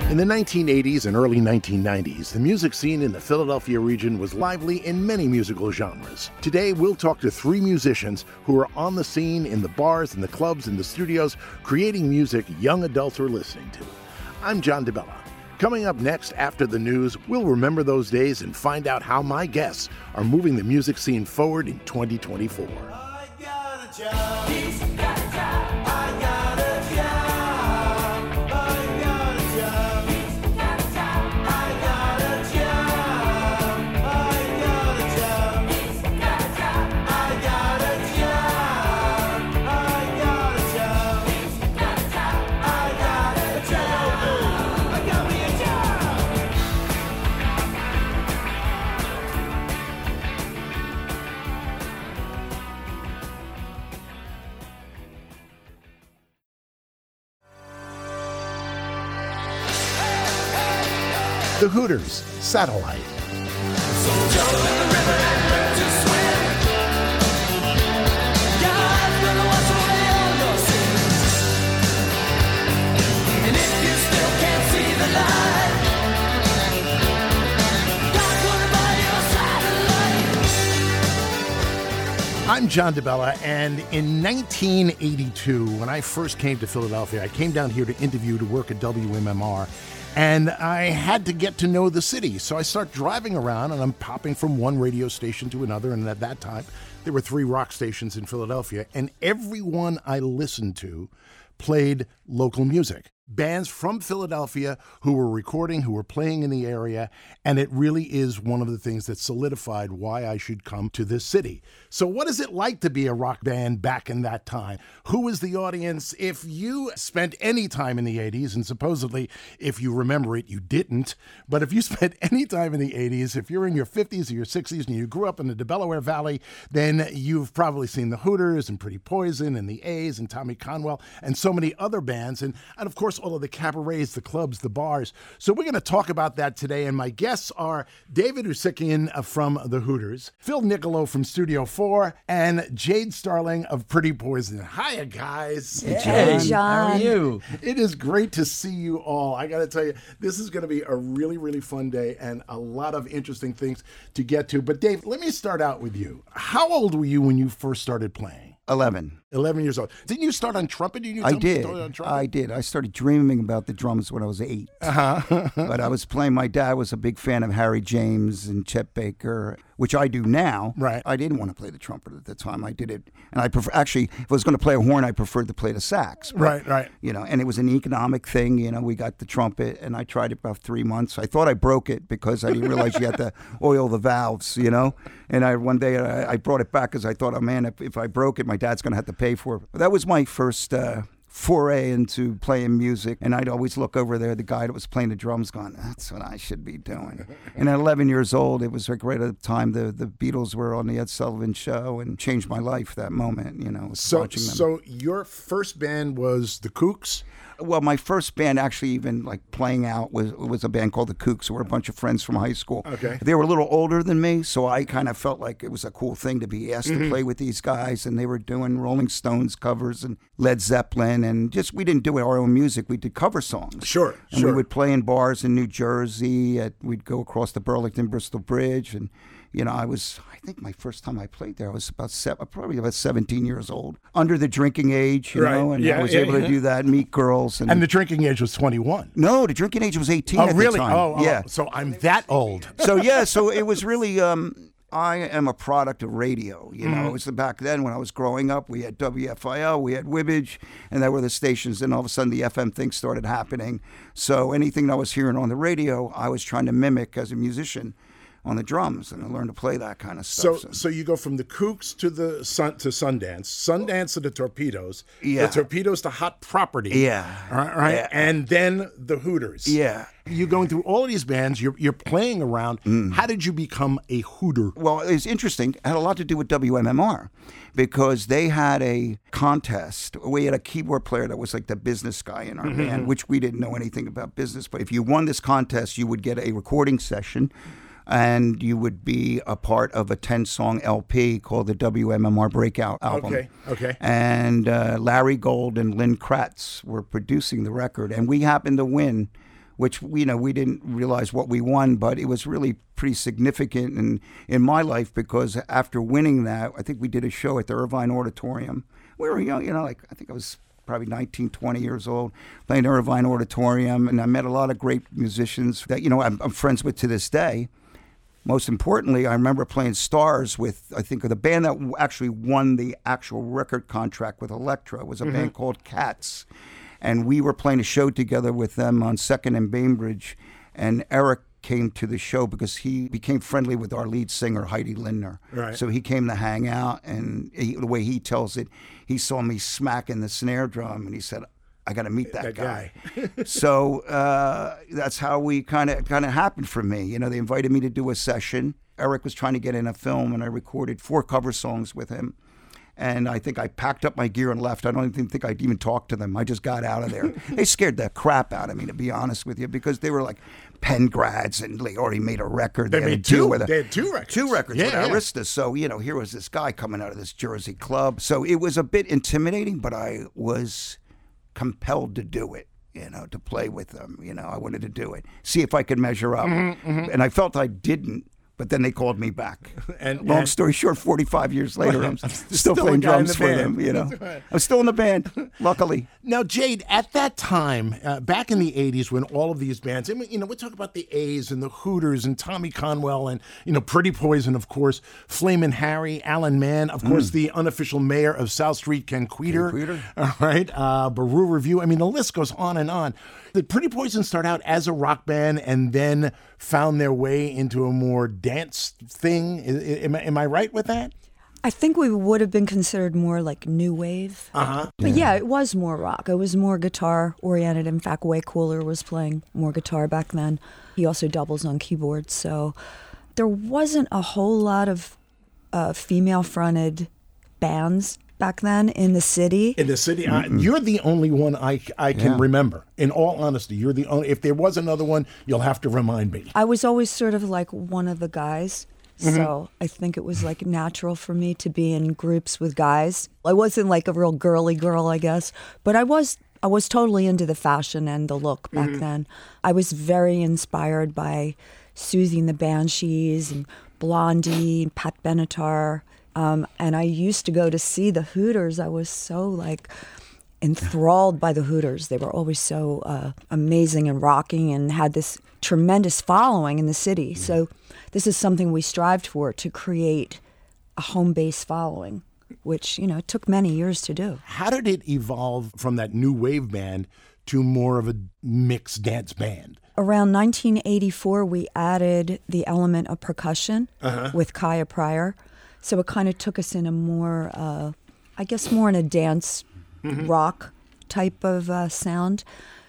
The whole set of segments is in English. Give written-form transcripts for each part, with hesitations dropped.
In the 1980s and early 1990s, the music scene in the Philadelphia region was lively in many musical genres. Today, we'll talk to three musicians who are on the scene in the bars and the clubs and the studios, creating music young adults are listening to. I'm John DeBella. Coming up next after the news, we'll remember those days and find out how my guests are moving the music scene forward in 2024. I got a job. He's got a job. I got a job. The Hooters, Satellite. I'm John DeBella, and in 1982, when I first came to Philadelphia, I came down here to interview to work at WMMR, and I had to get to know the city. So I start driving around, and I'm popping from one radio station to another, and at that time, there were 3 rock stations in Philadelphia, and every one I listened to played local music. Bands from Philadelphia who were recording, who were playing in the area, and it really is one of the things that solidified why I should come to this city. So what is it like to be a rock band back in that time? Who is the audience? If you spent any time in the 80s, and supposedly, if you remember it, you didn't, but if you spent any time in the 80s, if you're in your 50s or your 60s and you grew up in the Delaware Valley, then you've probably seen the Hooters and Pretty Poison and the A's and Tommy Conwell and so many other bands, and of course, all of the cabarets, the clubs, the bars. So we're going to talk about that today, and my guests are David Usikian from the Hooters, Phil Nicolo from Studio 4, and Jade Starling of Pretty Poison. Hiya, guys. Hey, John. How are you? It is great to see you all. I got to tell you, this is going to be a really, really fun day and a lot of interesting things to get to. But Dave, let me start out with you. How old were you when you first started playing? 11. 11 years old. Didn't you start on trumpet? I did. I started dreaming about the drums when I was 8. Uh-huh. But I was playing, my dad was a big fan of Harry James and Chet Baker, which I do now. Right. I didn't want to play the trumpet at the time. I did it. And I actually, if I was going to play a horn, I preferred to play the sax. But, Right. You know, and it was an economic thing. You know, we got the trumpet, and I tried it about 3 months. I thought I broke it because I didn't realize you had to oil the valves, you know. And one day I brought it back because I thought, oh, man, if I broke it, my dad's going to have to pay for it. But that was my first foray into playing music, and I'd always look over there, the guy that was playing the drums going, that's what I should be doing. And at 11 years old, it was like right at the time the Beatles were on the Ed Sullivan Show, and changed my life that moment, you know, watching them. So your first band was the Kooks? Well, my first band actually even like playing out was a band called the Kooks. We're a bunch of friends from high school. Okay. They were a little older than me, so I kind of felt like it was a cool thing to be asked to play with these guys, and they were doing Rolling Stones covers and Led Zeppelin, and just we didn't do our own music. We did cover songs. Sure. And we would play in bars in New Jersey. We'd go across the Burlington-Bristol Bridge, and you know, I think my first time I played there, I was probably about 17 years old, under the drinking age, you know, and I was able to do that, meet girls. And the drinking age was 21. No, the drinking age was 18 Oh, at really? the time. Oh, yeah. So I'm that old. So it was really, I am a product of radio, you know. It was back then when I was growing up, we had WFIL, we had Wibbage, and that were the stations, and all of a sudden the FM thing started happening. So anything that I was hearing on the radio, I was trying to mimic as a musician on the drums, and I learned to play that kind of stuff. So you go from the Kooks to Sundance to the Torpedoes, Yeah. the Torpedoes to Hot Property, Yeah. right, Yeah. and then the Hooters. Yeah. You're going through all of these bands. You're playing around. How did you become a Hooter? Well, it's interesting. It had a lot to do with WMMR because they had a contest. We had a keyboard player that was like the business guy in our band, which we didn't know anything about business. But if you won this contest, you would get a recording session, and you would be a part of a 10-song LP called the WMMR Breakout album. Okay. And Larry Gold and Lynn Kratz were producing the record, and we happened to win which we didn't realize what we won, but it was really pretty significant in my life, because after winning that, I think we did a show at the Irvine Auditorium. We were young, like I think I was probably 19, 20 years old, playing Irvine Auditorium, and I met a lot of great musicians that, I'm friends with to this day. Most importantly, I remember playing Stars with, I think, the band that actually won the actual record contract with Elektra was a band called Cats. And we were playing a show together with them on 2nd and Bainbridge, and Eric came to the show because he became friendly with our lead singer, Heidi Lindner. Right. So he came to hang out, and the way he tells it, he saw me smacking the snare drum, and he said, I got to meet that guy. So that's how we kind of happened for me. They invited me to do a session. Eric was trying to get in a film, and I recorded 4 cover songs with him. And I think I packed up my gear and left. I don't even think I'd even talked to them. I just got out of there. They scared the crap out of me, to be honest with you, because they were like Penn grads, and they already made a record. They made two. They had 2 records. 2 records with Arista. So, here was this guy coming out of this Jersey club. So it was a bit intimidating, but I was compelled to do it, to play with them. I wanted to do it, see if I could measure up. And I felt I didn't. But then they called me back. And long story short, 45 years later, I'm still playing drums for them. Right. I'm still in the band, luckily. Now, Jade, at that time, back in the 80s, when all of these bands, we talk about the A's and the Hooters and Tommy Conwell and, Pretty Poison, of course, Flamin' Harry, Alan Mann, of course, the unofficial mayor of South Street, Ken Queter. All right, Baru Review. The list goes on and on. Did Pretty Poison start out as a rock band and then found their way into a more dance thing? Am I right with that? I think we would have been considered more like new wave. But yeah, it was more rock. It was more guitar oriented. In fact, Way Cooler was playing more guitar back then. He also doubles on keyboards. So there wasn't a whole lot of female fronted bands back then in the city. In the city? You're the only one I can remember. In all honesty, you're the only. If there was another one, you'll have to remind me. I was always sort of like one of the guys. So I think it was like natural for me to be in groups with guys. I wasn't like a real girly girl, I guess, but I was totally into the fashion and the look back then. I was very inspired by Susie and the Banshees and Blondie, and Pat Benatar. And I used to go to see the Hooters. I was so like enthralled by the Hooters. They were always so amazing and rocking and had this tremendous following in the city. So this is something we strived for, to create a home base following, which, it took many years to do. How did it evolve from that new wave band to more of a mixed dance band? Around 1984, we added the element of percussion with Kaya Pryor. So it kind of took us in a more, more in a dance rock type of sound.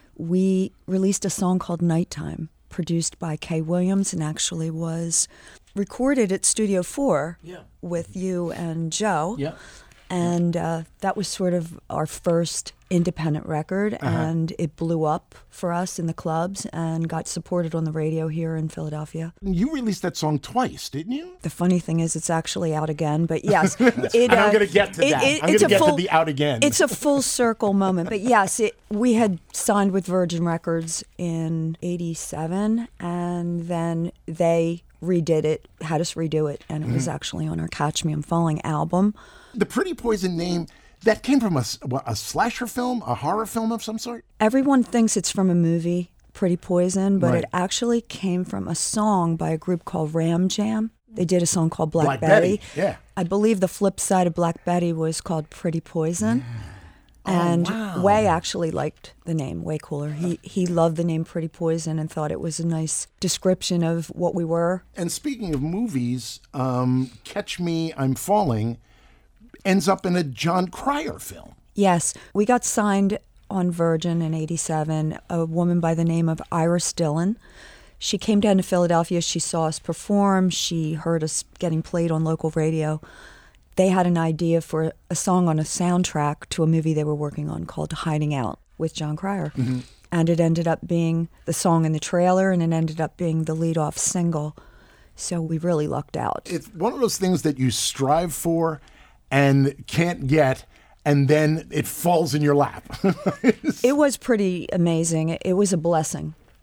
We released a song called Nighttime, produced by Kay Williams, and actually was recorded at Studio 4 with you and Joe. Yeah. And that was sort of our first independent record, and it blew up for us in the clubs and got supported on the radio here in Philadelphia. You released that song twice, didn't you? The funny thing is it's actually out again, but yes. I'm going to get to that. I'm going to get to the out again. It's a full circle moment, but yes, we had signed with Virgin Records in 87, and then they redid it, had us redo it, and it was actually on our Catch Me I'm Falling album. The Pretty Poison name, that came from a slasher film, a horror film of some sort? Everyone thinks it's from a movie, Pretty Poison, but it actually came from a song by a group called Ram Jam. They did a song called Black Betty. Yeah. I believe the flip side of Black Betty was called Pretty Poison. And Way actually liked the name, Way Cooler. He loved the name Pretty Poison and thought it was a nice description of what we were. And speaking of movies, Catch Me I'm Falling ends up in a John Cryer film. Yes. We got signed on Virgin in 87, a woman by the name of Iris Dillon. She came down to Philadelphia. She saw us perform. She heard us getting played on local radio. They had an idea for a song on a soundtrack to a movie they were working on called Hiding Out with John Cryer. And it ended up being the song in the trailer, and it ended up being the lead-off single. So we really lucked out. It's one of those things that you strive for and can't get, and then it falls in your lap. It was pretty amazing. It was a blessing.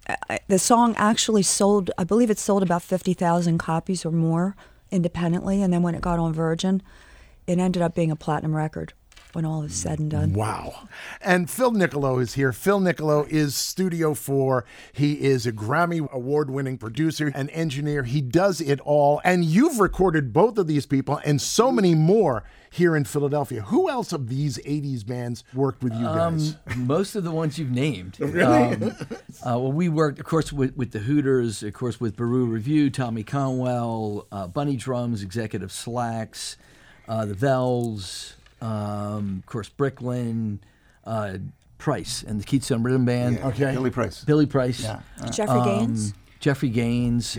the song actually sold, I believe it sold about 50,000 copies or more independently. And then when it got on Virgin, it ended up being a platinum record when all is said and done. Wow. And Phil Nicolo is here. Phil Nicolo is Studio 4. He is a Grammy award-winning producer and engineer. He does it all. And you've recorded both of these people and so many more here in Philadelphia. Who else of these 80s bands worked with you guys? Most of the ones you've named. Really? Well, we worked, of course, with the Hooters, of course, with Baru Review, Tommy Conwell, Bunny Drums, Executive Slacks, the Vells, of course, Bricklin, Price, and the Keystone Rhythm Band. Yeah, Okay. Billy Price. Billy Price. Yeah. Jeffrey Gaines? Jeffrey Gaines,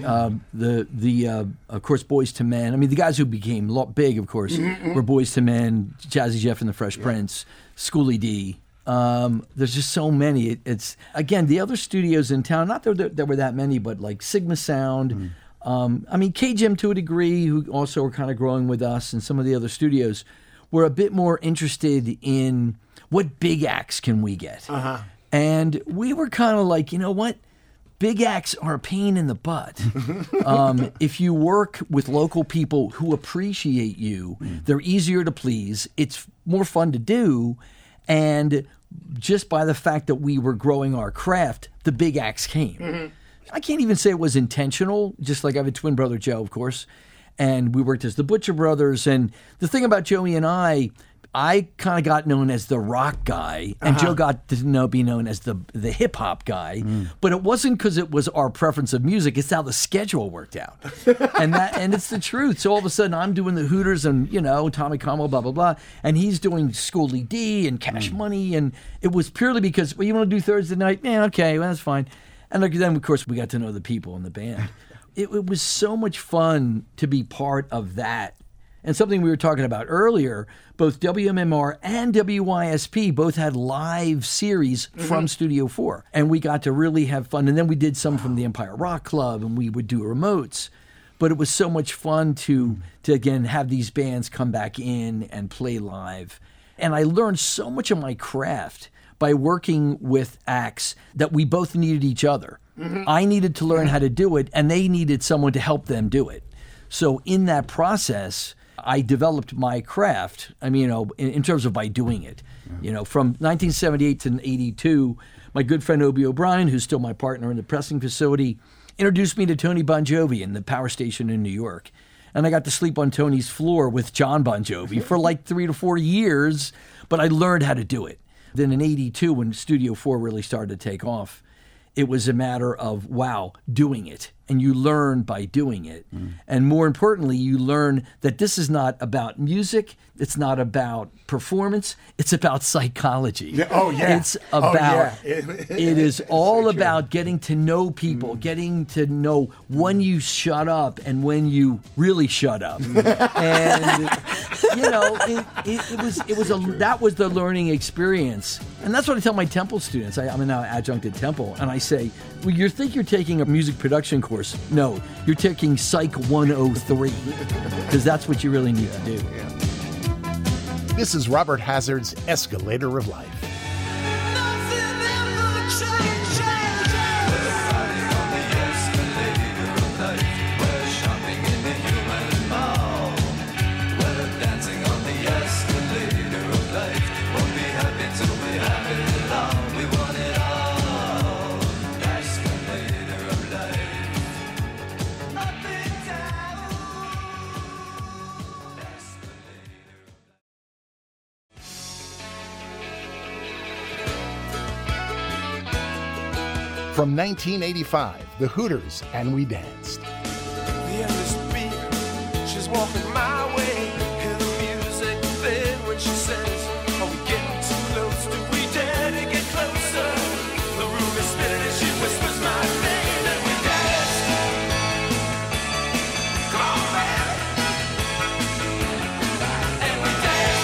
of course, Boys to Men. I mean, the guys who became big, of course, were Boys to Men, Jazzy Jeff and the Fresh Prince, Schoolie D. There's just so many. It's again, the other studios in town. Not that there were that many, but like Sigma Sound. I mean, K-Gym to a degree, who also were kind of growing with us, and some of the other studios were a bit more interested in what big acts can we get. And we were kind of like, you know what? Big acts are a pain in the butt. If you work with local people who appreciate you, they're easier to please. It's more fun to do. And just by the fact that we were growing our craft, the big acts came. I can't even say it was intentional, just like I have a twin brother, Joe, of course. And we worked as the Butcher Brothers. And the thing about Joey and I kind of got known as the rock guy, and Joe got to be known as the hip hop guy. But it wasn't because it was our preference of music; it's how the schedule worked out, and it's the truth. So all of a sudden, I'm doing the Hooters, and Tommy Conwell, blah blah blah, and he's doing Schoolie D and Cash Money, and it was purely because, well, you want to do Thursday night? Yeah, okay, well, that's fine. And then, of course, we got to know the people in the band. It was so much fun to be part of that. And something we were talking about earlier, both WMMR and WYSP both had live series from Studio 4. And we got to really have fun. And then we did some from the Empire Rock Club, and we would do remotes. But it was so much fun to again, have these bands come back in and play live. And I learned so much of my craft by working with acts that we both needed each other. I needed to learn how to do it, and they needed someone to help them do it. So in that process, I developed my craft, in terms of by doing it. From 1978 to 82, my good friend Obie O'Brien, who's still my partner in the pressing facility, introduced me to Tony Bon Jovi in the power station in New York. And I got to sleep on Tony's floor with John Bon Jovi for like 3 to 4 years, but I learned how to do it. Then in 82, when Studio 4 really started to take off, it was a matter of, doing it. And you learn by doing it. And more importantly, you learn that this is not about music. It's not about performance. It's about psychology. It's about, it is all about getting to know people, getting to know when you shut up and when you really shut up. And, that was the learning experience. And that's what I tell my Temple students. I'm now adjunct at Temple. And I say, well, you think you're taking a music production course. No, you're taking Psych 103 because that's what you really need to do. This is Robert Hazard's Escalator of Life. From 1985, The Hooters, and We Danced. The endless beat, she's walking my way. Hear the music fade when she says, are we getting too close? Do we dare to get closer? The room is spinning as she whispers my name, and we dance. Come on, man. And we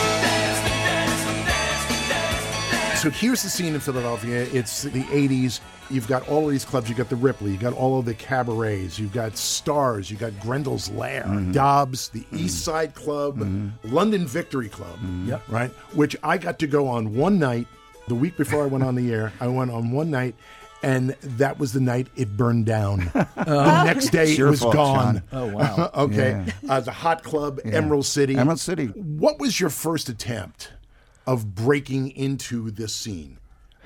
dance. So here's the scene in Philadelphia. It's the 80s. You've got all of these clubs. You've got the Ripley. You've got all of the cabarets. You've got Stars. You've got Grendel's Lair, Dobbs, the East Side Club, London Victory Club, right? Which I got to go on one night. The week before I went on the air, I went on one night, and that was the night it burned down. The next day It's it your was fault, gone. Sean. Oh, wow. Okay. The Hot Club, Emerald City. Emerald City. What was your first attempt of breaking into this scene?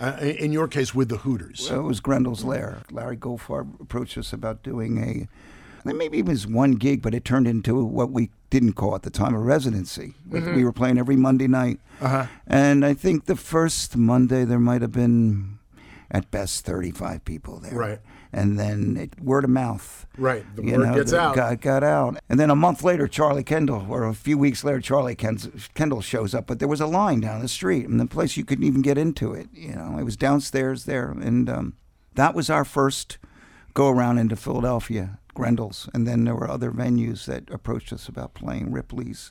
In your case, with the Hooters. It was Grendel's Lair. Larry Goldfarb approached us about doing maybe it was one gig, but it turned into what we didn't call at the time a residency. We were playing every Monday night. And I think the first Monday there might have been, at best, 35 people there. Right. And then word of mouth. Right. The word gets out. Got out. And then a month later, Charlie Kendall, or a few weeks later, Charlie Kendall shows up. But there was a line down the street, and the place you couldn't even get into it. It was downstairs there. And that was our first go-around into Philadelphia, Grendel's. And then there were other venues that approached us about playing Ripley's.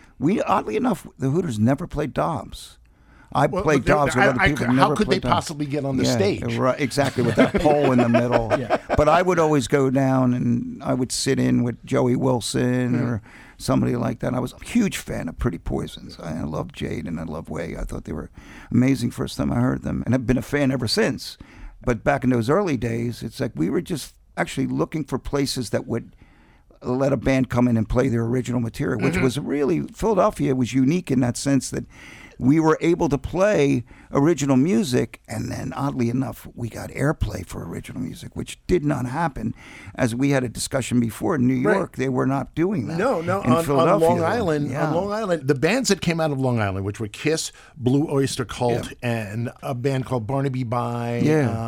Oddly enough, the Hooters never played Dobbs. I played Dobbs with other people. How could they possibly get on the stage? Right, exactly, with that pole in the middle. But I would always go down and I would sit in with Joey Wilson or somebody like that. I was a huge fan of Pretty Poisons. I loved Jade and I loved Way. I thought they were amazing first time I heard them, and I've been a fan ever since. But back in those early days, it's like we were just actually looking for places that would let a band come in and play their original material, which was really, Philadelphia was unique in that sense that we were able to play original music, and then oddly enough, we got airplay for original music, which did not happen. As we had a discussion before, in New York, they were not doing that. No. In On Philadelphia, Long though. Island, Yeah. on Long Island, the bands that came out of Long Island, which were Kiss, Blue Oyster Cult, and a band called Barnaby By,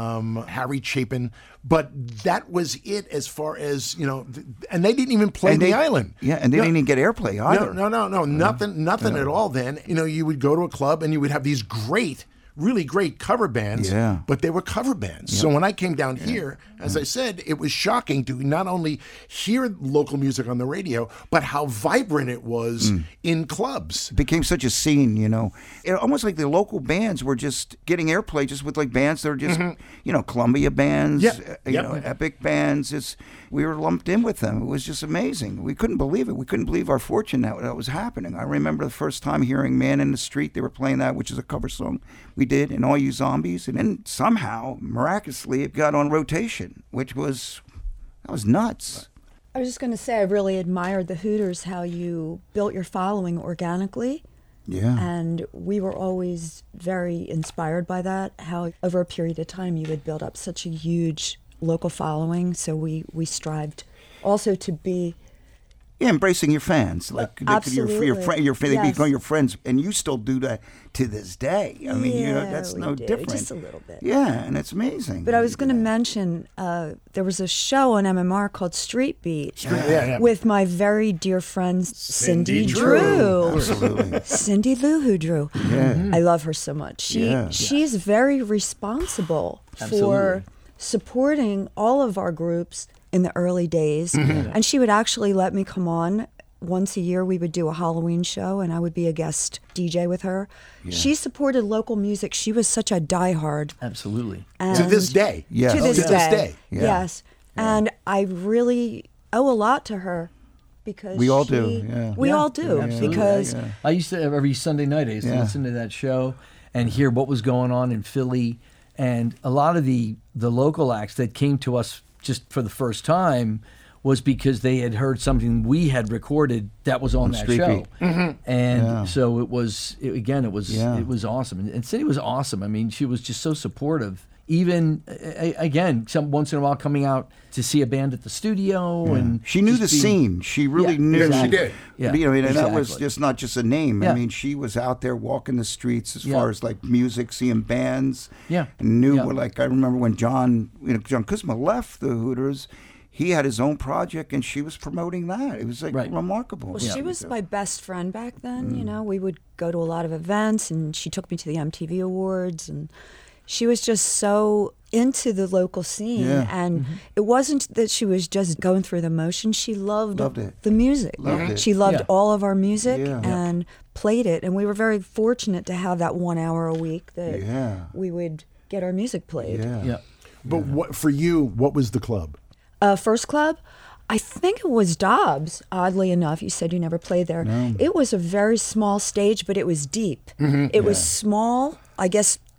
Harry Chapin. But that was it as far as, and they didn't even play the island. Yeah, and they didn't even get airplay either. No, nothing at all then. You would go to a club and you would have these really great cover bands, but they were cover bands. So when I came down here, as I said, it was shocking to not only hear local music on the radio, but how vibrant it was in clubs. It became such a scene, It, almost like the local bands were just getting airplay just with like bands that are just, Columbia bands, epic bands. We were lumped in with them. It was just amazing. We couldn't believe it. We couldn't believe our fortune that was happening. I remember the first time hearing Man in the Street. They were playing that, which is a cover song we did, and All You Zombies. And then somehow, miraculously, it got on rotation, that was nuts. I was just going to say, I really admired the Hooters, how you built your following organically. Yeah. And we were always very inspired by that, how over a period of time you would build up such a huge local following. So we strived also to be... Yeah, embracing your fans, Absolutely. They become your friends, and you still do that to this day. I mean, that's no different. Just a little bit. Yeah, and it's amazing. But I was going to mention there was a show on MMR called Street Beat with my very dear friend Cindy Drew. Absolutely. Cindy Lou Who Drew. Yeah. I love her so much. She's very responsible for supporting all of our groups in the early days. And she would actually let me come on. Once a year we would do a Halloween show and I would be a guest DJ with her. She supported local music. She was such a diehard. Absolutely. To this day. Yes. To this day. Yeah. Yes. And I really owe a lot to her because we all do. We all do. Absolutely. Because I used to, every Sunday night, I used to listen to that show and hear what was going on in Philly. And a lot of the local acts that came to us just for the first time was because they had heard something we had recorded that was on that Street show. Beat. And so it was awesome. And Cindy was awesome. I mean, she was just so supportive. Even, again, once in a while coming out to see a band at the studio. And she knew the scene. She really knew. Yeah, she did. Yeah, and that was just not just a name. Yeah. I mean, she was out there walking the streets as far as like music, seeing bands. Yeah. And knew, like, I remember when John Kuzma left the Hooters, he had his own project and she was promoting that. It was like remarkable. Well, she was my best friend back then. We would go to a lot of events and she took me to the MTV Awards and she was just so into the local scene. And it wasn't that she was just going through the motions. She loved it. the music. Loved it. She loved all of our music Yeah. and played it. And we were very fortunate to have that 1 hour a week that we would get our music played. Yeah. But what for you, what was the club? First club, I think it was Dobbs, oddly enough. You said you never played there. No. It was a very small stage, but it was deep. It was small, I guess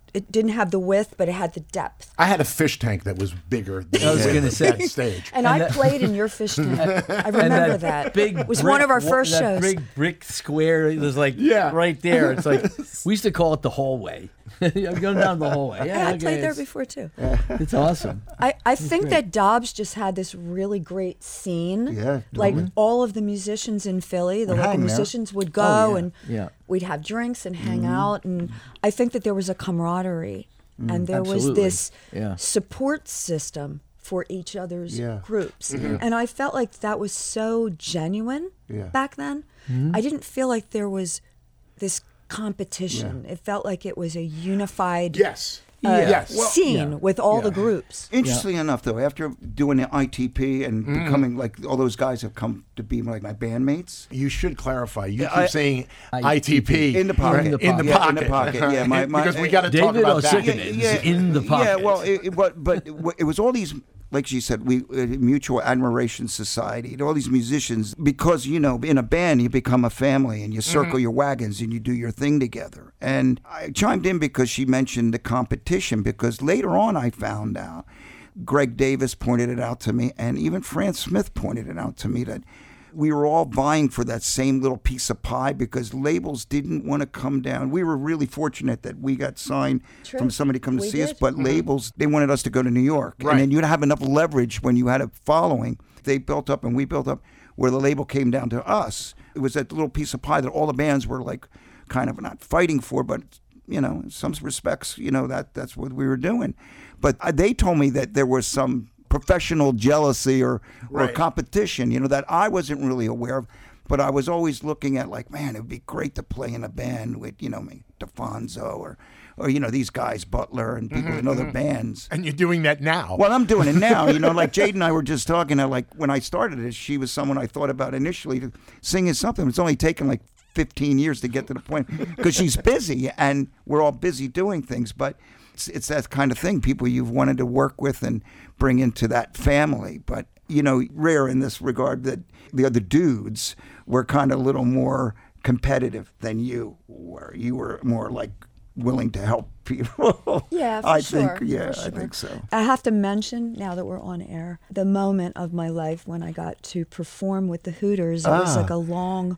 it didn't have the width, but it had the depth. I had a fish tank that was bigger than I was gonna that say. stage. And I played in your fish tank. I remember that. Big It was brick one of our wa- first that shows. Big brick square. It was like Yeah. right there. It's like we used to call it the hallway. I'm going down the hallway. Yeah, I okay, played there it's- before too. It's awesome. I think that Dobbs just had this really great scene. Yeah, Like totally. all of the musicians in Philly, the Would local hang there. musicians would go Oh, yeah. and Yeah. we'd have drinks and hang Mm-hmm. out. And I think that there was a camaraderie and there was Absolutely. this Yeah. support system for each other's Yeah. groups. And I felt like that was so genuine Yeah. back then. Mm-hmm. I didn't feel like there was this competition. It felt like it was a unified Yes. Yeah. Yes. scene yeah. with all the Yeah. groups. Interestingly enough, though, after doing the ITP and Mm-hmm. becoming like all those guys have come to be like my bandmates. You should clarify. You keep I- saying ITP. ITP In the pocket. In the Yeah, pocket. in the pocket. Yeah, my- because we got to talk David about that. Osickman is in the pocket. Yeah, well, but it was all these, like she said, we Mutual Admiration Society, and all these musicians, because in a band you become a family and you circle your wagons and you do your thing together. And I chimed in because she mentioned the competition, because later on I found out, Greg Davis pointed it out to me, and even France Smith pointed it out to me, that we were all vying for that same little piece of pie because labels didn't want to come down. We were really fortunate that we got signed True. from somebody come to We see us, did. but labels, they wanted us to go to New York. Right. And then you'd have enough leverage when you had a following. They built up and we built up where the label came down to us. It was that little piece of pie that all the bands were like kind of not fighting for, but in some respects, that's what we were doing. But they told me that there was some professional jealousy or Right. competition, that I wasn't really aware of. But I was always looking at like, man, it would be great to play in a band with, me, DeFonso or these guys, Butler and people in other bands. And you're doing that now. Well, I'm doing it now. Like Jade and I were just talking. Like when I started it, she was someone I thought about initially to sing as something. It's only taken like 15 years to get to the point because she's busy and we're all busy doing things. But it's that kind of thing, people you've wanted to work with and bring into that family. But, rare in this regard that the other dudes were kind of a little more competitive than you were. You were more like willing to help people. Yeah, for I sure. think, yeah, for I sure. think so. I have to mention, now that we're on air, the moment of my life when I got to perform with the Hooters. It was like a long,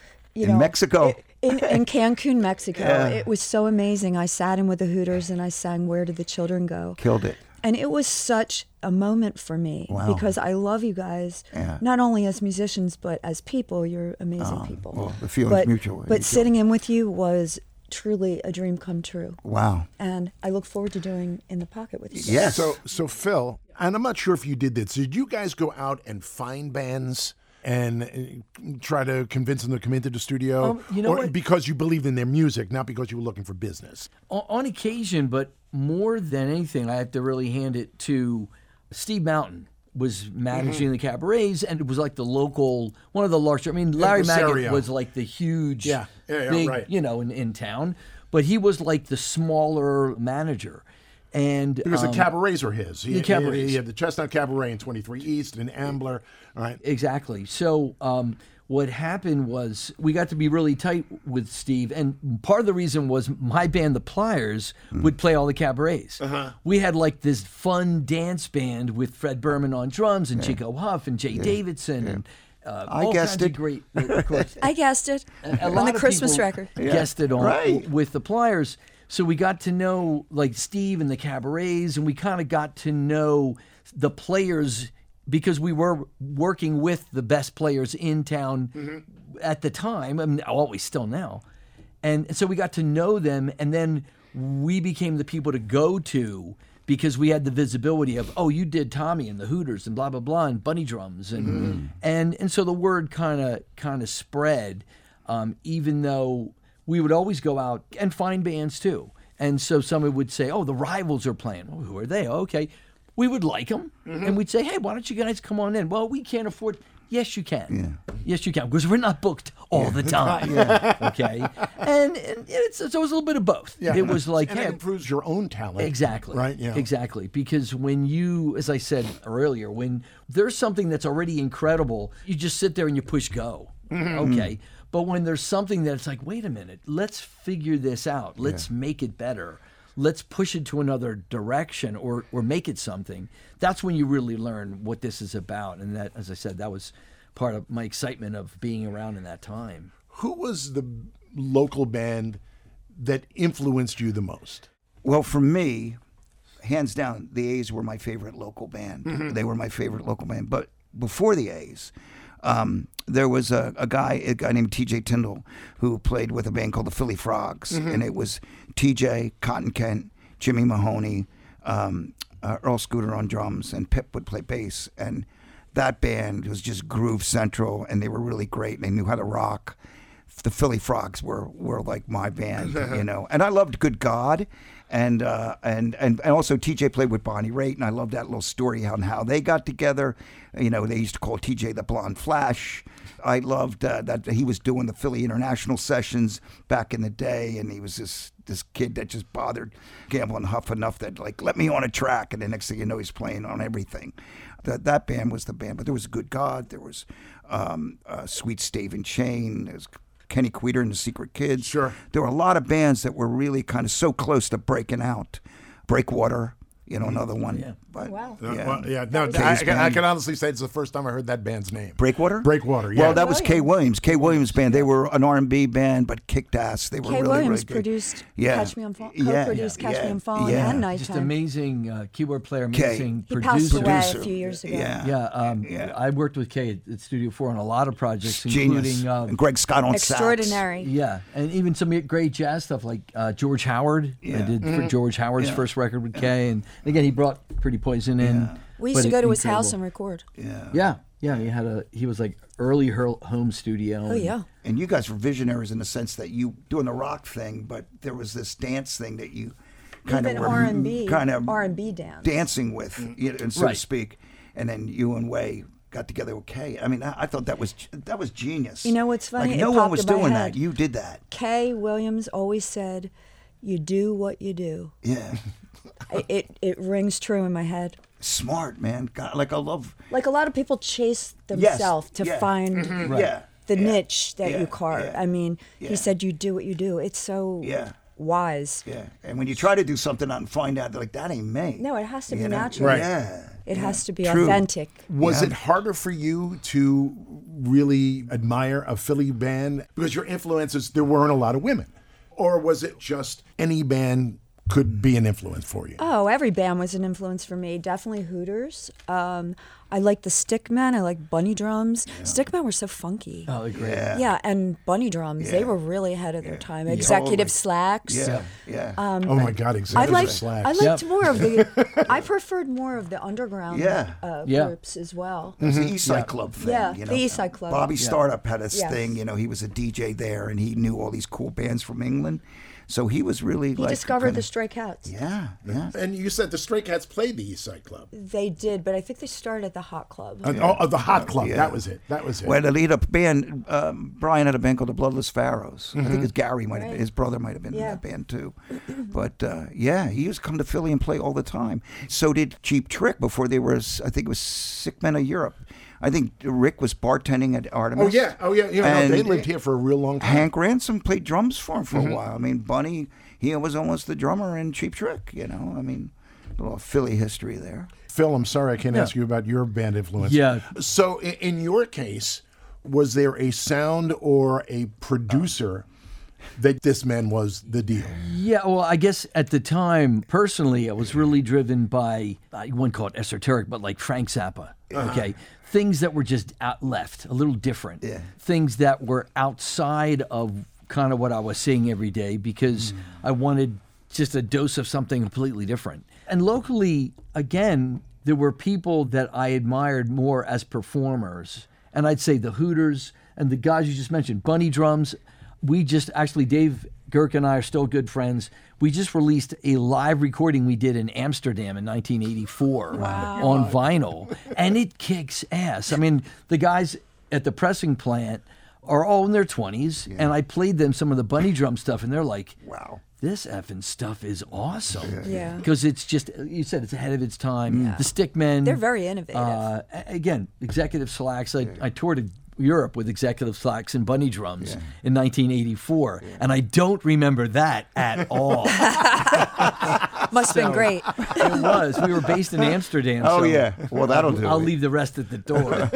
In Mexico. In Cancun, Mexico. Yeah. It was so amazing. I sat in with the Hooters and I sang Where Did the Children Go? Killed it. And it was such a moment for me Wow. because I love you guys, Yeah. not only as musicians, but as people. You're amazing people. well, the feeling's mutual. But sitting in with you was truly a dream come true. Wow. And I look forward to doing In the Pocket with you guys. Yes. So Phil, and I'm not sure if you did this. Did you guys go out and find bands and try to convince them to come into the studio? You know or what? because you believed in their music, not because you were looking for business? On occasion, but more than anything, I have to really hand it to Steve Mountain. Was managing the cabarets, and it was like the local, one of the larger. I mean, Larry Maggot Impresario. was like the huge, Yeah, big, right. in town, but he was like the smaller manager, and Because the cabarets were his. the cabarets. He had the Chestnut Cabaret in 23 East and Ambler. All right. Exactly. So what happened was we got to be really tight with Steve, and part of the reason was my band, the Pliers, would play all the cabarets. We had like this fun dance band with Fred Berman on drums and Chico Huff and Jay Davidson and all guessed kinds of it. great. Of course, I guessed it a on lot the of Christmas people record. guessed it on Right. with the Pliers. So we got to know like Steve and the cabarets, and we kind of got to know the players because we were working with the best players in town at the time. I mean, always still now. And so we got to know them, and then we became the people to go to because we had the visibility of, oh, you did Tommy and the Hooters and blah blah blah and Bunny Drums and so the word kind of spread. Even though we would always go out and find bands too, and so somebody would say, oh, the Rivals are playing. Oh, who are they? Okay, we would like them, and we'd say, hey, why don't you guys come on in? Well, we can't afford. Yes, you can. Yes, you can, because we're not booked all the time. Okay, and so it was a little bit of both. Yeah. It was like, and hey, it improves your own talent. exactly, Right. Yeah. exactly. Because when you, as I said earlier, when there's something that's already incredible, you just sit there and you push go. Okay, but when there's something that's like, wait a minute, let's figure this out. Let's make it better. let's push it to another direction or make it something. That's when you really learn what this is about. And that, as I said, that was part of my excitement of being around in that time. Who was the local band that influenced you the most? Well, for me, hands down, the A's were my favorite local band. They were my favorite local band. But before the A's, there was a guy named T.J. Tyndall who played with a band called the Philly Frogs. And it was T.J., Cotton Kent, Jimmy Mahoney, Earl Scooter on drums, and Pip would play bass. And that band was just groove central, and they were really great, and they knew how to rock. The Philly Frogs were like my band, you know. And I loved Good God, and also TJ played with Bonnie Raitt, and I loved that little story on how they got together. You know, they used to call TJ the Blonde Flash. I loved that he was doing the Philly International sessions back in the day, and he was this kid that just bothered Gamble and Huff enough that, like, let me on a track, and the next thing you know, he's playing on everything. That band was the band. But there was Good God, there was Sweet Stave and Chain, there was Kenny Queter and the Secret Kids. Sure. There were a lot of bands that were really kind of so close to breaking out. Breakwater, you know, another one. Yeah. But, Wow. Yeah. No, Kay's I band. can honestly say it's the first time I heard that band's name. Breakwater? Breakwater, yeah. Well, that was Kay Williams. Kay Williams' band. They were an R&B band, but kicked ass. They were Kay really, Williams really good. produced Yeah. Catch Me on Phone, Yeah. co-produced Catch Me on Phone Yeah. and Just Nighttime. amazing keyboard player, Kay. amazing He producer. passed away Producer. a few years ago. Yeah. Yeah, I worked with Kay at Studio 4 on a lot of projects, Genius. including And Greg Scott on sax. Extraordinary. yeah, and even some great jazz stuff like George Howard. Yeah. I did for George Howard's first record with Kay, and again he brought Pretty Poison in. We used to but go to his house incredible. and record. Yeah. He was like early home studio. Oh, yeah. And you guys were visionaries in the sense that you doing the rock thing, but there was this dance thing that you kind Even of were R&B, kind of R&B dance. dancing with, you know, so to Right. speak. And then you and Way got together with Kay. I mean, I thought that was genius. You know what's funny? Like It no one popped was in my doing head. that. You did that. Kay Williams always said, "You do what you do." Yeah. It rings true in my head. Smart, man. God, like I love. Like a lot of people chase Yes. themselves to Yeah. find Yeah. the Yeah. niche that Yeah. you carve. Yeah. I mean, Yeah. he said, "You do what you do." It's so Yeah. wise. Yeah. And when you try to do something out and find out, they're like, that ain't me. No, it has to be You know? natural. Right. Yeah. It has to be True. authentic. Was it harder for you to really admire a Philly band? Because your influences, there weren't a lot of women. Or was it just any band could be an influence for you? Oh, every band was an influence for me. Definitely Hooters. I like the Stickmen. I like Bunny Drums. Stickmen were so funky. Oh, they're great. Yeah. Yeah, and Bunny Drums, they Yeah. were really ahead of their time. Executive Totally. Slacks. Yeah. Yeah. Oh my God, I exactly. liked Yep. more of the. I preferred more of the underground Yeah. Yeah. groups as well. It was the East Side Club thing. Yeah, you the know? East Side Club. Bobby Startup had this Yes. thing, you know, he was a DJ there and he knew all these cool bands from England. So he was really He like. discovered kinda- the Stray Cats. Yeah, yeah. And you said the Stray Cats played the East Side Club. They did, but I think they started at the Hot Club. Oh, the Hot Club. Yeah. That was it. That was it. Well, the lead up band, Brian had a band called the Bloodless Pharaohs. I think his Gary might have been, Right. his brother might have been in Yeah. that band too. But yeah, he used to come to Philly and play all the time. So did Cheap Trick before they were, I think it was Sick Men of Europe. I think Rick was bartending at Artemis. Oh yeah. You know, And they lived here for a real long time. Hank Ransom played drums for him for a while. I mean, Bunny, he was almost the drummer in Cheap Trick, you know. I mean, a little Philly history there. Phil, I'm sorry I can't ask you about your band influence. Yeah. So in your case, was there a sound or a producer that this man was the deal? Yeah, well, I guess at the time, personally, I was really driven by, I wouldn't call it esoteric, but like Frank Zappa. Okay. Things that were just out left, a little different. Yeah. Things that were outside of kind of what I was seeing every day because I wanted just a dose of something completely different. And locally, again, there were people that I admired more as performers. And I'd say the Hooters and the guys you just mentioned, Bunny Drums. We just actually, Dave Girk and I are still good friends. We just released a live recording we did in Amsterdam in 1984 on vinyl, and it kicks ass. I mean, the guys at the pressing plant are all in their 20s, and I played them some of the Bunny Drum stuff, and they're like, Wow. this effing stuff is awesome. Yeah. Because it's just, you said it's ahead of its time. The Stickmen. They're very innovative. Again, Executive Slacks. I toured Europe with Executive Slacks and Bunny Drums in 1984, and I don't remember that at all. Must have been great. It was. We were based in Amsterdam. Oh so yeah, well that'll do. I'll it. leave the rest at the door.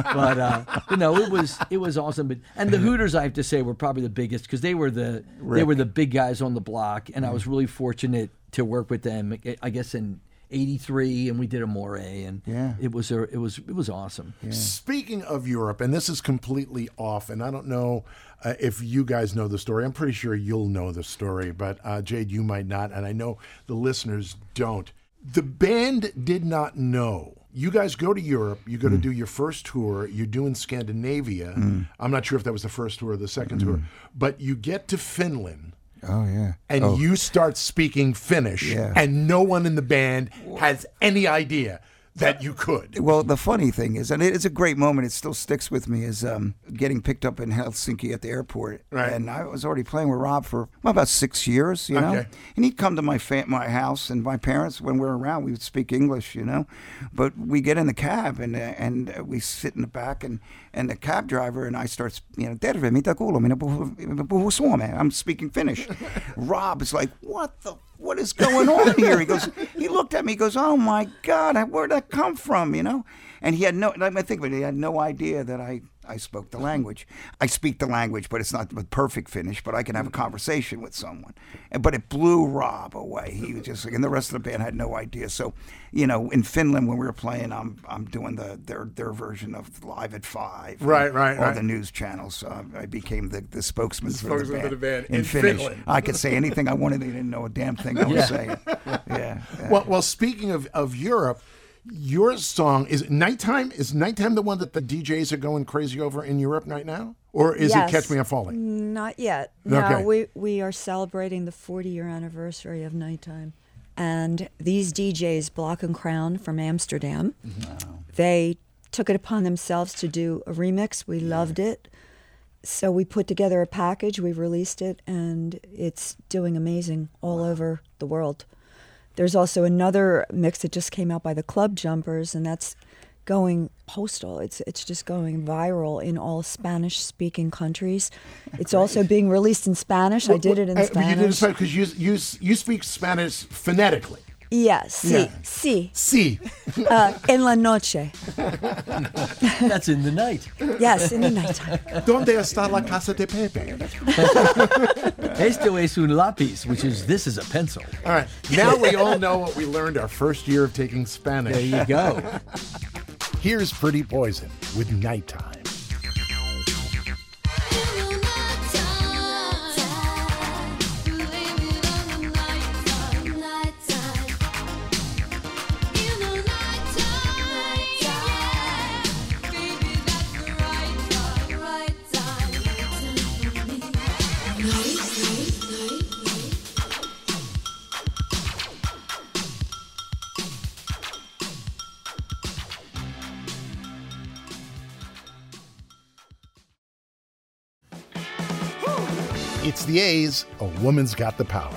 But no, it was awesome. But and the Hooters, I have to say, were probably the biggest because they were the big guys on the block, and I was really fortunate to work with them. I guess in '83, and we did Amore, and it was awesome. Yeah. Speaking of Europe, and this is completely off, and I don't know if you guys know the story. I'm pretty sure you'll know the story, but Jade, you might not, and I know the listeners don't. The band did not know. You guys go to Europe, you go to do your first tour, you're doing Scandinavia. I'm not sure if that was the first tour or the second tour, but you get to Finland. Oh yeah. And you start speaking Finnish, and no one in the band has any idea that you could. Well, the funny thing is, and it's a great moment, it still sticks with me, is getting picked up in Helsinki at the airport. Right. And I was already playing with Rob for about 6 years, you know. Okay. And he'd come to my house, and my parents, when we were around, we would speak English, you know. But we get in the cab, and we sit in the back, and the cab driver and I start, terve, mitä kuuluu, minä puhun suomea. I'm speaking Finnish. Rob is like, what is going on here? He looked at me, he goes, oh my God, where'd that come from, you know? And he had he had no idea that I spoke the language. I speak the language, but it's not the perfect Finnish, but I can have a conversation with someone. But it blew Rob away. He was just like, and the rest of the band had no idea. So, in Finland when we were playing, I'm doing their version of Live at 5. All the news channels. I became the spokesman for the band in Finnish. Finland. I could say anything I wanted. They didn't know a damn thing I was saying. Yeah. Well, speaking of Europe, your song is Nighttime. Is Nighttime the one that the DJs are going crazy over in Europe right now? Or is it Catch Me I'm Falling? Not yet. Okay. No, we are celebrating the 40-year anniversary of Nighttime. And these DJs, Block and Crown from Amsterdam, they took it upon themselves to do a remix. We loved it. So we put together a package, we released it, and it's doing amazing all over the world. There's also another mix that just came out by the Club Jumpers, and that's going postal. It's just going viral in all Spanish-speaking countries. It's also being released in Spanish. I did it in Spanish. You did it because you speak Spanish phonetically. Yes, sí. En la noche. That's in the night. Yes, in the nighttime. ¿Dónde está la casa de Pepe? Esto es un lápiz, this is a pencil. All right, now we all know what we learned our first year of taking Spanish. There you go. Here's Pretty Poison with Nighttime. It's the A's, A Woman's Got the Power.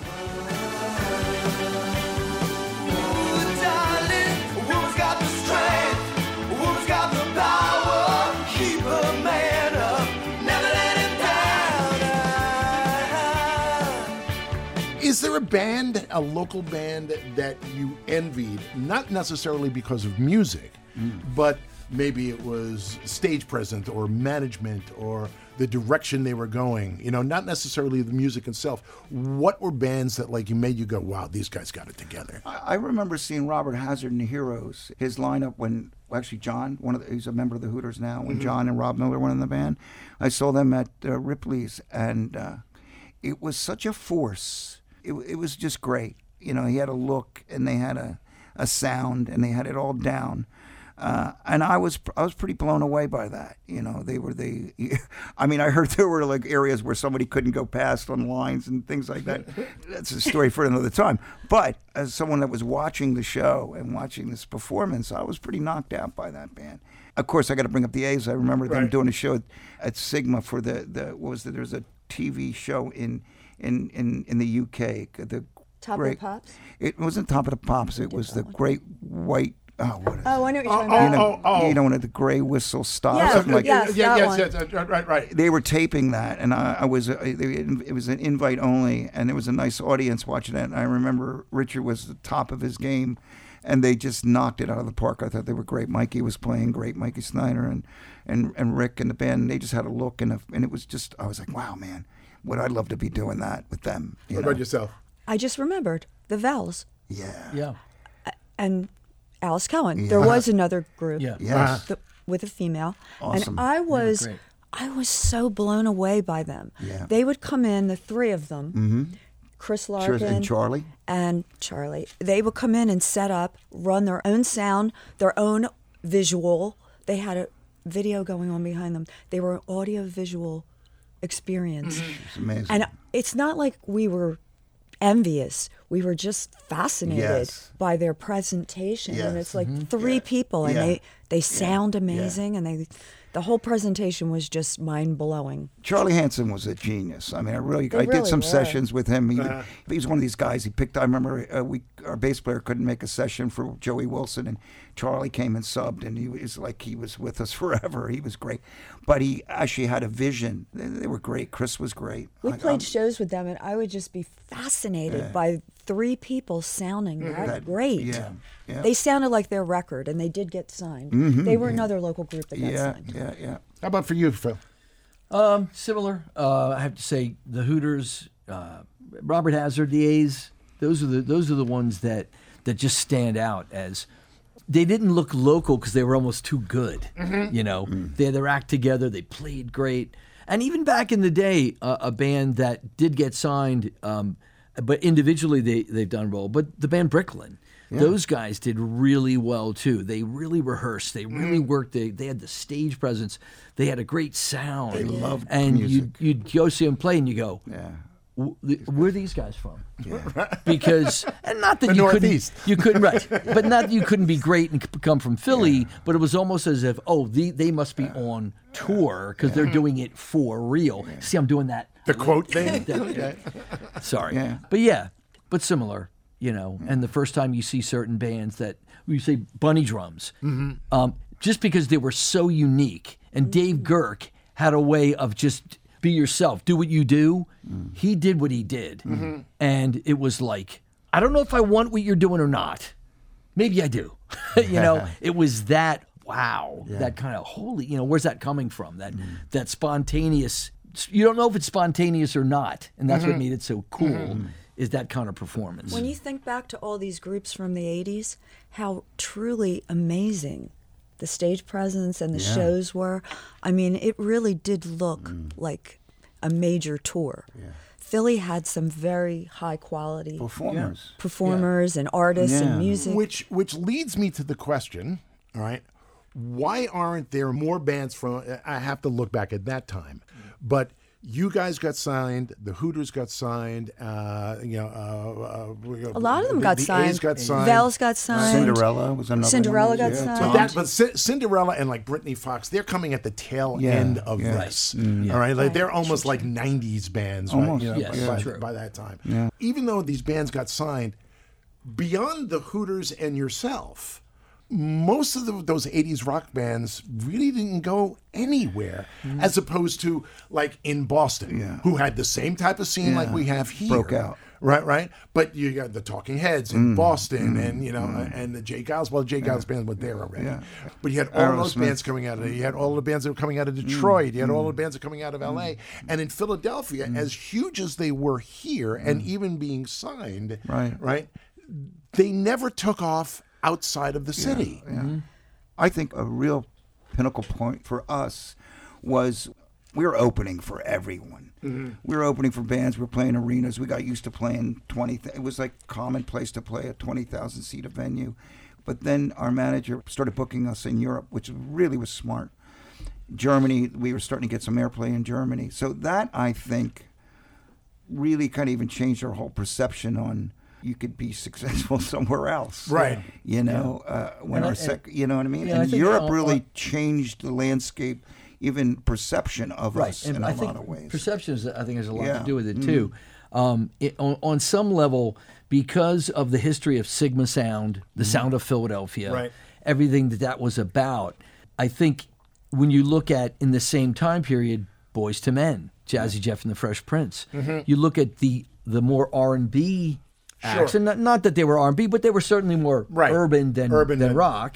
Is there a band, a local band that you envied, not necessarily because of music, but maybe it was stage presence or management or the direction they were going, not necessarily the music itself. What were bands that you made you go, wow, these guys got it together? I remember seeing Robert Hazard and the Heroes, his lineup when, actually John, he's a member of the Hooters now, when John and Rob Miller were in the band. I saw them at Ripley's, and it was such a force. It was just great. He had a look, and they had a sound, and they had it all down. And I was pretty blown away by that. They were I heard there were areas where somebody couldn't go past on lines and things like that. That's a story for another time. But as someone that was watching the show and watching this performance, I was pretty knocked out by that band. Of course, I got to bring up the A's. I remember them doing a show at Sigma for there's a TV show in the UK. Top of the Pops? It wasn't Top of the Pops. It was the Great White Oh, what is Oh, I know what you're talking about. You know, one of the gray whistle stops. Yeah, something like yes, that one. Right. They were taping that, and it was an invite only, and there was a nice audience watching it. And I remember Richard was the top of his game, and they just knocked it out of the park. I thought they were great. Mikey was playing great, Mikey Snyder and Rick and the band. And they just had a look, and it was just, I was like, wow, man, would I love to be doing that with them? What about yourself? I just remembered the Vels Yeah. and Alice Cohen. Yeah. There was another group Yeah. Yes. with a female, Awesome. and I was great. so blown away by them. Yeah. They would come in, the three of them, Chris Larkin And Charlie. and Charlie. They would come in and set up, run their own sound, their own visual. They had a video going on behind them. They were an audio-visual experience. It's amazing. And it's not like we were envious. We were just fascinated Yes. by their presentation. And Yes. it's like three people, and Yeah. they sound amazing, and the whole presentation was just mind-blowing. Charlie Hansen was a genius. I mean, I did really some were. sessions with him. He was one of these guys. He picked. I remember our bass player couldn't make a session for Joey Wilson, and Charlie came and subbed, and he was with us forever. He was great, but he actually had a vision. They were great. Chris was great. We played shows with them, and I would just be fascinated by three people sounding that great. Yeah. They sounded like their record, and they did get signed. They were another local group that got signed. Yeah. How about for you, Phil? Similar. I have to say the Hooters, Robert Hazard, the A's. Those are the ones that just stand out as. They didn't look local because they were almost too good. You know, they had their act together. They played great, and even back in the day, a band that did get signed, but individually they've done well. But the band Bricklin. Those guys did really well too. They really rehearsed. They really worked. They had the stage presence. They had a great sound. They loved and music. you'd go see them play, and you go, Yeah. where are these guys from? Because and not that The you Northeast. couldn't right, but not that you couldn't be great and come from Philly. But it was almost as if they must be on tour because they're doing it for real. See, I'm doing that. The quote thing? Sorry, Yeah. but similar. You know, and the first time you see certain bands that you say Bunny Drums, just because they were so unique, and Dave Girk had a way of just be yourself, do what you do. He did what he did, and it was like, I don't know if I want what you're doing or not. Maybe I do. You know, it was that wow, that kind of holy. You know, where's that coming from? That spontaneous. You don't know if it's spontaneous or not, and that's what made it so cool. Is that kind of performance. When you think back to all these groups from the 80s, how truly amazing the stage presence and the shows were. I mean, it really did look like a major tour. Philly had some very high quality Performers. and artists Yeah. and music. Which leads me to the question, all right, why aren't there more bands from, I have to look back at that time, but you guys got signed, the Hooters got signed, a lot of them got the signed. A's got signed. Vels got signed. Cinderella was another Cinderella one. got Yeah, signed. Tom's. But Cinderella and like Brittany Fox, they're coming at the tail end of this. All right, like they're almost like '90s bands, right? Almost. You know, Yes, true. by that time. Even though these bands got signed, beyond the Hooters and yourself, most of those '80s rock bands really didn't go anywhere, as opposed to like in Boston, who had the same type of scene like we have here. Broke out. Right. But you got the Talking Heads in Boston, and and the Jay Giles. Well, Jay Giles band was there already. But you had all those Aerosmith. bands coming out of it. You had all the bands that were coming out of Detroit. You had all the bands that were coming out of L.A. And in Philadelphia, as huge as they were here, and even being signed, right, they never took off outside of the city. I think a real pinnacle point for us was we were opening for everyone. We were opening for bands. We were playing arenas. We got used to playing 20. It was like commonplace to play a 20,000 seat venue. But then our manager started booking us in Europe, which really was smart. Germany, we were starting to get some airplay in Germany. So that, I think, really kind of even changed our whole perception on you could be successful somewhere else. Right. You know, when you know what I mean? Yeah, I and think, Europe really changed the landscape, even perception of us and in I a think lot of ways. perception I think has a lot Yeah. to do with it too. On some level, because of the history of Sigma Sound, the sound of Philadelphia, Right. everything that was about. I think when you look at in the same time period, Boys to Men, Jazzy Jeff and the Fresh Prince, you look at the more R&B acts, and not that they were R&B, but they were certainly more urban than rock.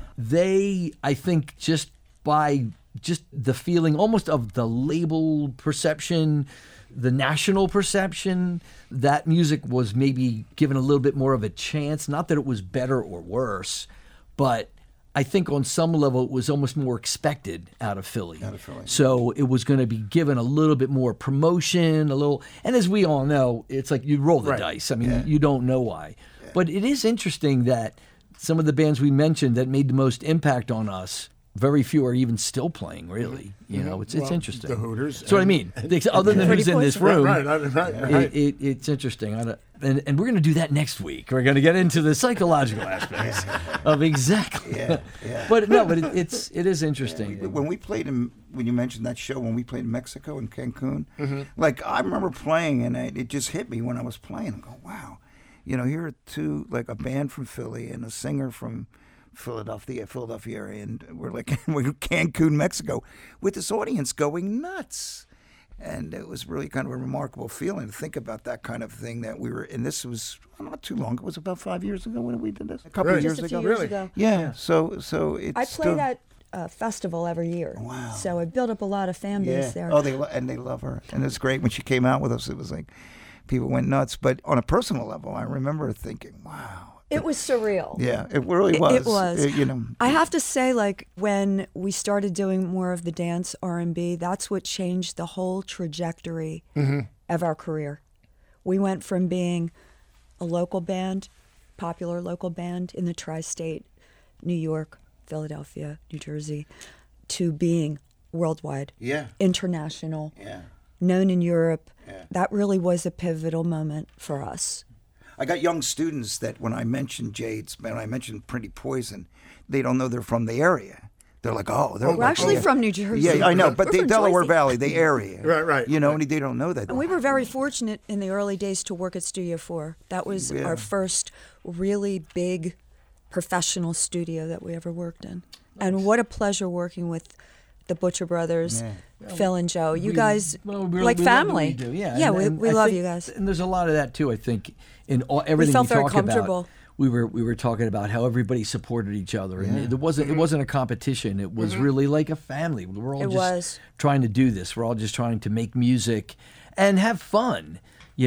They, I think, just by just the feeling almost of the label perception, the national perception, that music was maybe given a little bit more of a chance. Not that it was better or worse, but I think on some level it was almost more expected out of Philly. So it was going to be given a little bit more promotion, and as we all know, it's like you roll the dice. I mean, you don't know why. But it is interesting that some of the bands we mentioned that made the most impact on us, very few are even still playing, really. You know, it's interesting. The Hooters. That's what I mean. Other than who's in this room, Right. it's interesting. And we're going to do that next week. We're going to get into the psychological aspects of exactly. But it is interesting. When we played when you mentioned that show, when we played in Mexico in Cancun, like I remember playing, and it just hit me when I was playing. I go, wow, here are two, like a band from Philly and a singer from Philadelphia area, and we're in Cancun, Mexico, with this audience going nuts. And it was really kind of a remarkable feeling to think about that kind of thing that we were. And this was not too long. It was about 5 years ago when we did this. A couple of years Just ago. a few years ago. Yeah. So it's. I play that festival every year. Wow. So I built up a lot of fan base there. Oh, they love her, and it's great when she came out with us. It was like people went nuts. But on a personal level, I remember thinking, wow. It was surreal. Yeah, it really was. It was. I I have to say, like, when we started doing more of the dance R&B, that's what changed the whole trajectory of our career. We went from being a local band, popular local band in the tri-state, New York, Philadelphia, New Jersey, to being worldwide, international, known in Europe. That really was a pivotal moment for us. I got young students that when I mention Jades, when I mention Pretty Poison, they don't know they're from the area. They're like, we're actually from New Jersey. Yeah, I know, but We're the from Delaware Jersey. Valley, the area. Right. And they don't know that. And we were very fortunate in the early days to work at Studio 4. That was our first really big professional studio that we ever worked in. And what a pleasure working with the Butcher Brothers, Phil and Joe. You guys, like family. We love what we do. Yeah, and we I love think- you guys. And there's a lot of that too. I think in everything felt we very talk comfortable. about. We were talking about how everybody supported each other, and it wasn't a competition. It was really like a family. We're all trying to do this. We're all just trying to make music and have fun.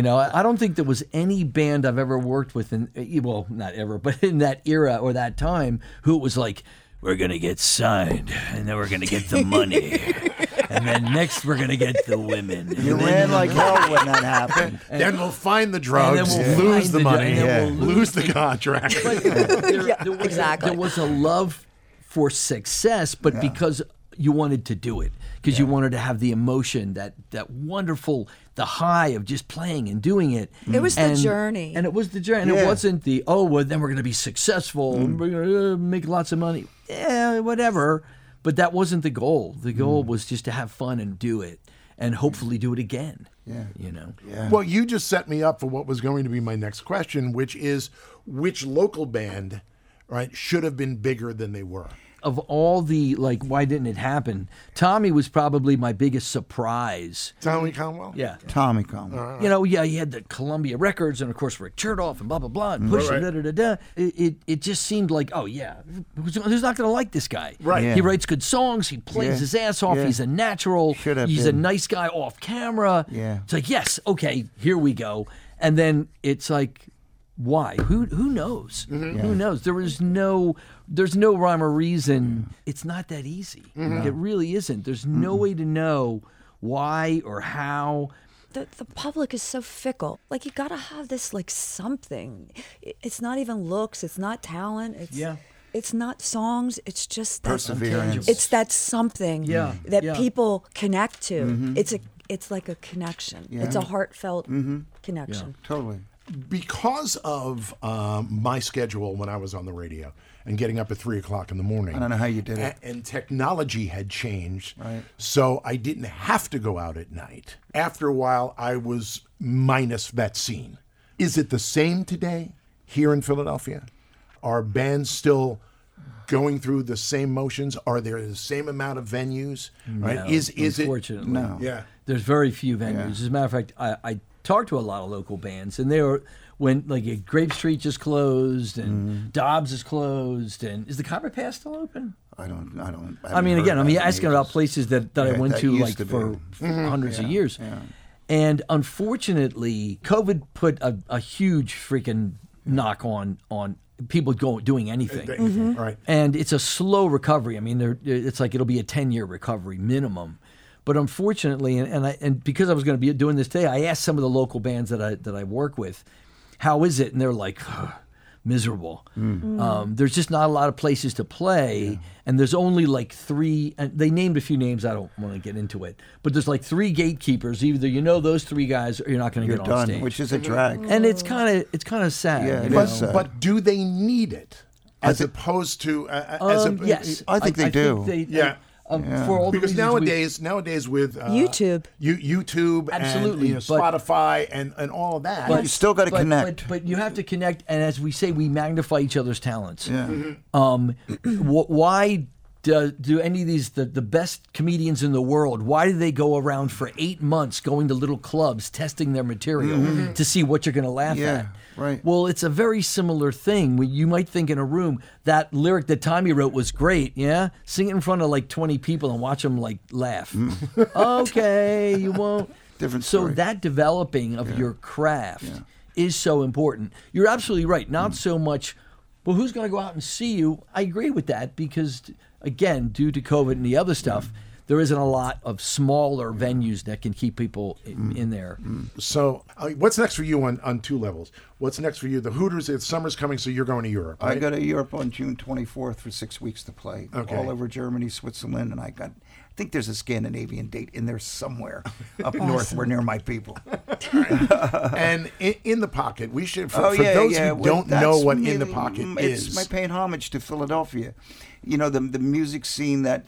I don't think there was any band I've ever worked with, not ever, but in that era or that time, who it was like, we're going to get signed, and then we're going to get the money. And then next we're going to get the women. You ran like hell when that happened. Then we'll find the drugs, and then we'll lose find the the money, and then we'll lose the contract. There was a love for success, but because you wanted to do it, because you wanted to have the emotion, that wonderful, the high of just playing and doing it. It was the journey. And it was the journey. And it wasn't then we're going to be successful and we're going to make lots of money. Yeah, whatever. But that wasn't the goal. The goal was just to have fun and do it, and hopefully do it again. Yeah. Well, you just set me up for what was going to be my next question, which is which local band, right, should have been bigger than they were? Of all the, why didn't it happen? Tommy was probably my biggest surprise. Tommy Conwell? Yeah. Tommy Conwell. He had the Columbia Records and, of course, Rick Chertoff and blah, blah, blah, and Push da-da-da-da. It just seemed like, who's not going to like this guy? Right. Yeah. He writes good songs. He plays his ass off. Yeah. He's a natural. Should have He's been. a nice guy off camera. Yeah. It's like, yes, okay, here we go. And then it's like, why? Who knows? Who knows? There's no rhyme or reason. It's not that easy. It really isn't. There's no way to know why or how. The public is so fickle. Like, you got to have this, something. It's not even looks. It's not talent. It's not songs. It's just that Perseverance. It's that something that people connect to. It's like a connection. It's a heartfelt connection. Totally. Because of my schedule when I was on the radio and getting up at 3 o'clock in the morning. I don't know how you did it. And technology had changed. Right. So I didn't have to go out at night. After a while, I was minus that scene. Is it the same today here in Philadelphia? Are bands still going through the same motions? Are there the same amount of venues? Right? No, Is it? unfortunately. No. Yeah. There's very few venues. As a matter of fact, I talked to a lot of local bands, and they were when like Grape Street just closed, and Dobbs is closed, and is the Combat Pass still open? I don't. I mean, again, I'm asking about places that I Yeah, went that to used like to be. for hundreds of years. And unfortunately, COVID put a huge freaking knock on people doing anything. Right. And it's a slow recovery. I mean, it's like it'll be a 10-year recovery minimum. But unfortunately, and because I was going to be doing this today, I asked some of the local bands that I work with, how is it? And they're like, miserable. There's just not a lot of places to play, and there's only like 3. And they named a few names. I don't want to get into it, but there's like 3 gatekeepers. Either you know those 3 guys, or you're not going to You're get on done, stage. which is a drag. And it's kind of sad. Yeah, you it know? is sad. But do they need it as opposed to Yes, I think they do. Yeah. For all the Because reasons nowadays with YouTube. YouTube, Absolutely, and but- Spotify, and all of that. You still got to connect. But you have to connect, and as we say, we magnify each other's talents. Yeah. Why do any of these the best comedians in the world? Why do they go around for 8 months going to little clubs testing their material to see what you're going to laugh Yeah, at? right. Well, it's a very similar thing. You might think in a room that lyric that Tommy wrote was great. Yeah, sing it in front of like 20 people and watch them like laugh. Okay, you won't. Different So story. that developing of your craft is so important. You're absolutely right. Not so much, well, who's going to go out and see you? I agree with that because, again, due to COVID and the other stuff, there isn't a lot of smaller venues that can keep people in there. So, what's next for you on 2 levels? What's next for you? The Hooters, summer's coming, so you're going to Europe, I right? go to Europe on June 24th for 6 weeks to play. Okay. All over Germany, Switzerland, and I think there's a Scandinavian date in there somewhere up north where near my people. And in the Pocket, we should, for Oh, those yeah. who Well, don't know that's what me- In the Pocket it's is. my paying homage to Philadelphia. You know, the music scene that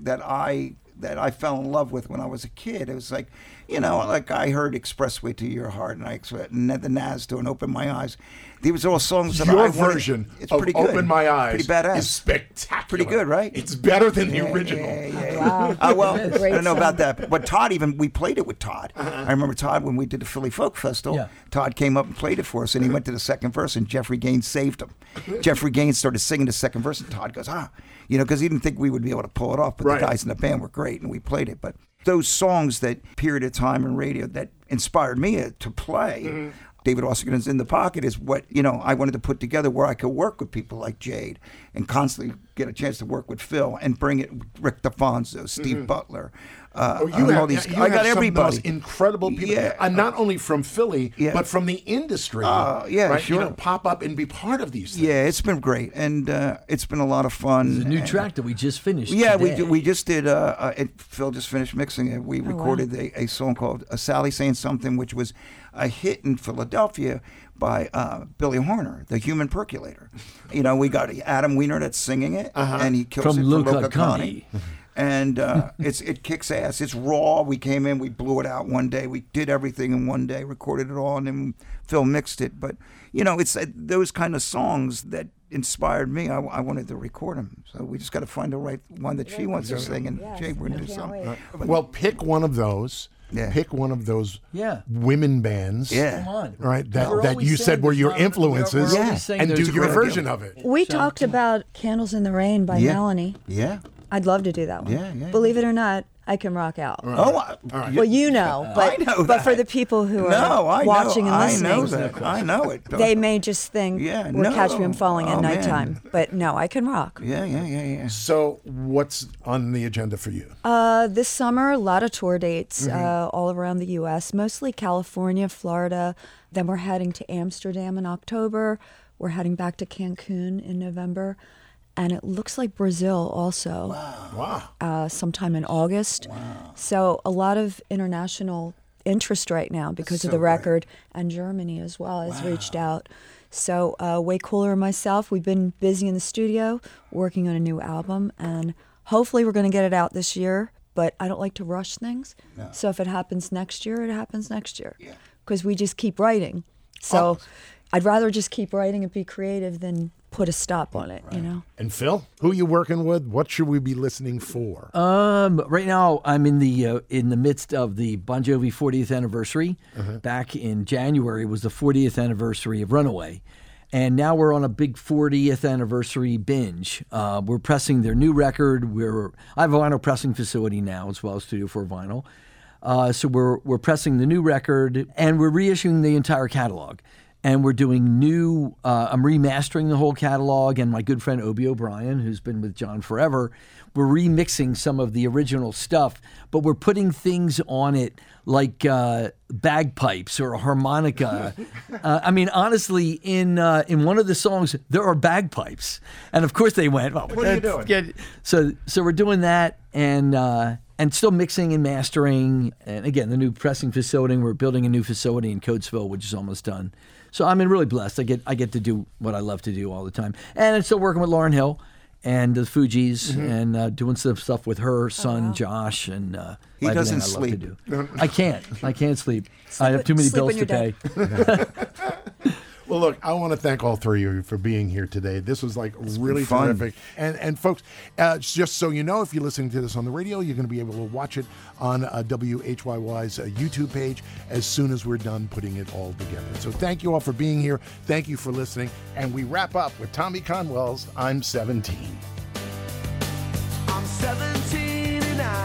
I fell in love with when I was a kid. It was like, you know, like I heard Expressway to Your Heart and the Nas doing Open My Eyes. These were all songs that Your I wanted. version It's of pretty good. Open My Eyes Pretty badass. is spectacular. Pretty good, right? It's better than the original. Wow. Well, Great I don't know song. about that, but Todd we played it with Todd. I remember Todd when we did the Philly Folk Festival. Yeah. Todd came up and played it for us, and he went to the second verse, and Jeffrey Gaines saved him. Jeffrey Gaines started singing the second verse, and Todd goes, you know, because he didn't think we would be able to pull it off, but Right. the guys in the band were great, and we played it. But those songs, that period of time in radio that inspired me to play. David Ossigan's In the Pocket is what, you know, I wanted to put together where I could work with people like Jade and constantly get a chance to work with Phil and bring it Rick DeFonso, Steve Butler. You all have, these. you I got have some of the most everybody. incredible people, Yeah. not only from Philly, Yeah. but from the industry. Yeah, right? sure. You know, pop up and be part of these things. Yeah, it's been great, and it's been a lot of fun. The new And- track that we just finished. Yeah, today. we just did. Phil just finished mixing it. We recorded a song called "Sally Saying Something," which was a hit in Philadelphia by Billy Horner, the Human Percolator. You know, we got Adam Weiner that's singing it, and he kills From it Luca Luca Conti. And it kicks ass. It's raw. We came in, we blew it out one day. We did everything in one day, recorded it all, and then Phil mixed it. But you know, it's those kind of songs that inspired me. I wanted to record them, so we just got to find the right one that she wants to sing, and Yes, Jay, we're gonna I do can't something. wait. Well, pick one of those. Yeah. Pick one of those Yeah. women bands. Yeah. Come on. Right, We're that always you saying said were there's your not- influences, we're always saying and do there's your a great version deal. of it. We talked about Candles in the Rain by Yeah. Melanie. Yeah. I'd love to do that one. Yeah. Believe it or not, I can rock out. Oh, Well, you know, but I know but for that. the people who are no, I watching know. and I listening, know that. I know it. they may just think Yeah, we're Catch Me no. I'm Falling at Oh, man. nighttime. But no, I can rock. Yeah. So, what's on the agenda for you? This summer, a lot of tour dates all around the U.S., mostly California, Florida. Then we're heading to Amsterdam in October. We're heading back to Cancun in November. And it looks like Brazil also. Wow. Sometime in August. So a lot of international interest right now because of so the record, and Germany as well has reached out. So Way Cooler and myself, we've been busy in the studio working on a new album, and hopefully we're going to get it out this year, but I don't like to rush things. So if it happens next year, it happens next year. Because we just keep writing. So I'd rather just keep writing and be creative than put a stop on it, you know? And Phil, who you working with? What should we be listening for? Right now, I'm in the midst of the Bon Jovi 40th anniversary. Back in January was the 40th anniversary of Runaway. And now we're on a big 40th anniversary binge. We're pressing their new record. I have a vinyl pressing facility now as well as studio for vinyl. So we're pressing the new record, and we're reissuing the entire catalog. And we're doing new, I'm remastering the whole catalog, and my good friend Obie O'Brien, who's been with John forever, we're remixing some of the original stuff, but we're putting things on it like bagpipes or a harmonica. I mean, honestly, in one of the songs, there are bagpipes. And of course they went, well, what are you doing? So we're doing that, and still mixing and mastering. And again, the new pressing facility, we're building a new facility in Coatesville, which is almost done. So I'm really blessed. I get to do what I love to do all the time. And I'm still working with Lauryn Hill and the Fugees and doing some stuff with her son, Josh. And He doesn't everything I love sleep. to do. I can't sleep. I have too many sleep bills when to you're pay. Well, look, I want to thank all three of you for being here today. This was really fun. terrific. And folks, just so you know, if you're listening to this on the radio, you're going to be able to watch it on WHYY's YouTube page as soon as we're done putting it all together. So thank you all for being here. Thank you for listening. And we wrap up with Tommy Conwell's I'm 17. I'm 17 and